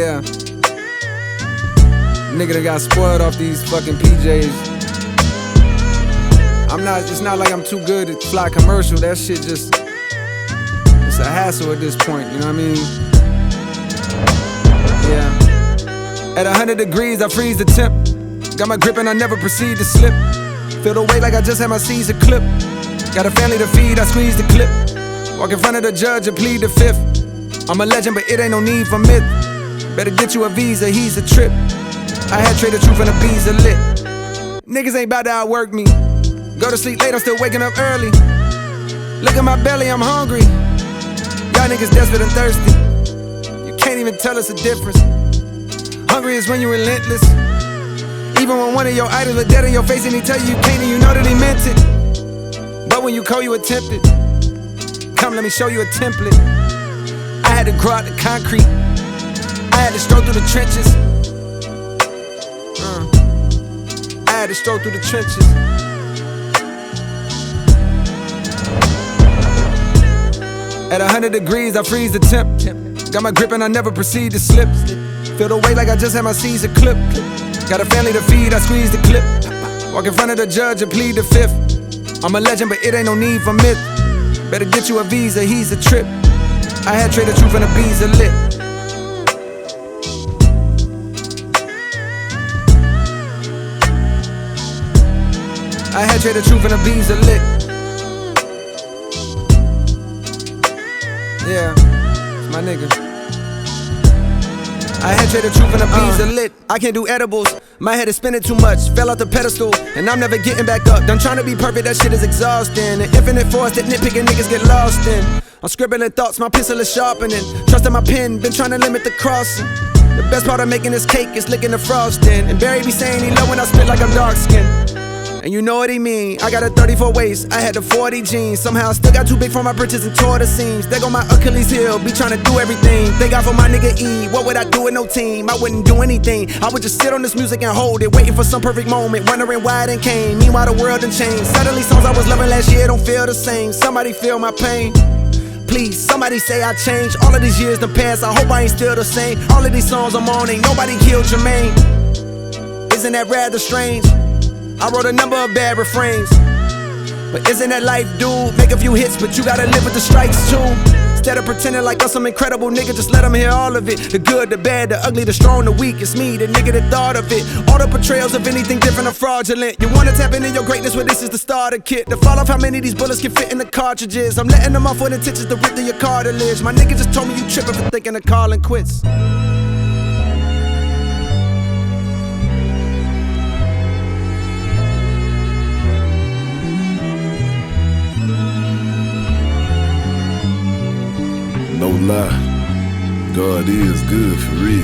Yeah. Nigga that got spoiled off these fucking PJs. It's not like I'm too good at fly commercial. That shit just, it's a hassle at this point, you know what I mean? Yeah. At 100 degrees, I freeze the temp. Got my grip and I never proceed to slip. Feel the weight like I just had my Caesar clip. Got a family to feed, I squeeze the clip. Walk in front of the judge and plead the fifth. I'm a legend, but it ain't no need for myth. Better get you a visa, he's a trip. I had traded truth and the bees are lit. Niggas ain't about to outwork me. Go to sleep late, I'm still waking up early. Look at my belly, I'm hungry. Y'all niggas desperate and thirsty. You can't even tell us the difference. Hungry is when you're relentless. Even when one of your idols are dead in your face and he tell you you can't and you know that he meant it. But when you call, you attempt it. Come, let me show you a template. I had to grow out the concrete. I had to stroll through the trenches. I had to stroll through the trenches. At 100 degrees, I freeze the temp. Got my grip and I never proceed to slip. Feel the weight like I just had my Caesar clip. Got a family to feed, I squeeze the clip. Walk in front of the judge and plead the fifth. I'm a legend, but it ain't no need for myth. Better get you a visa, he's a trip. I had traded truth and the bees are lit. I had traded truth and the bees are lit. Yeah, it's my nigga. I had traded truth and the bees are lit. I can't do edibles, my head is spinning too much. Fell off the pedestal, and I'm never getting back up. Done trying to be perfect, that shit is exhausting. An infinite force that nitpicking niggas get lost in. I'm scribbling thoughts, my pencil is sharpening. Trusting my pen, been trying to limit the crossing. The best part of making this cake is licking the frosting. And Barry be saying he love when I spit like I'm dark skinned. And you know what he mean. I got a 34 waist, I had the 40 jeans. Somehow I still got too big for my britches and tore the seams. There go my Achilles heel, be trying to do everything. Thank God for my nigga E, what would I do with no team? I wouldn't do anything, I would just sit on this music and hold it. Waiting for some perfect moment, wondering why it ain't came. Meanwhile the world done changed. Suddenly songs I was loving last year don't feel the same. Somebody feel my pain, please, somebody say I changed. All of these years done passed, I hope I ain't still the same. All of these songs I'm on, ain't nobody killed Jermaine. Isn't that rather strange? I wrote a number of bad refrains, but isn't that life, dude? Make a few hits, but you gotta live with the strikes too. Instead of pretending like I'm some incredible nigga, just let them hear all of it. The good, the bad, the ugly, the strong, the weak. It's me, the nigga that thought of it. All the portrayals of anything different are fraudulent. You wanna tap into your greatness, well this is the starter kit. To fall off how many of these bullets can fit in the cartridges. I'm letting them off with intentions to rip through your cartilage. My nigga just told me you tripping for thinking of calling quits. No lie, God is good for real.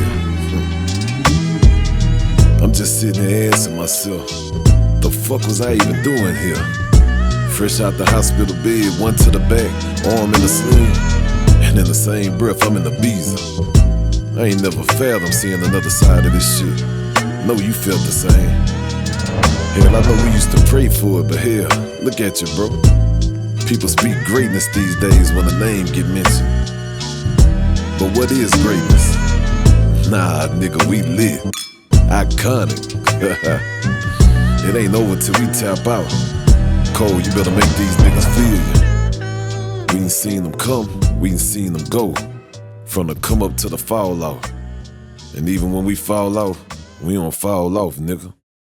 I'm just sitting here asking myself, the fuck was I even doing here? Fresh out the hospital bed, one to the back, arm in the sling, and in the same breath I'm in the visa. I ain't never fathomed seeing another side of this shit. Know you felt the same. Hell, I know we used to pray for it, but hell, look at you, bro. People speak greatness these days when a name get mentioned. But what is greatness? Nah, nigga, we lit. Iconic. It ain't over till we tap out. Cole, you better make these niggas feel you. We ain't seen them come, we ain't seen them go. From the come up to the fall off. And even when we fall off, we don't fall off, nigga.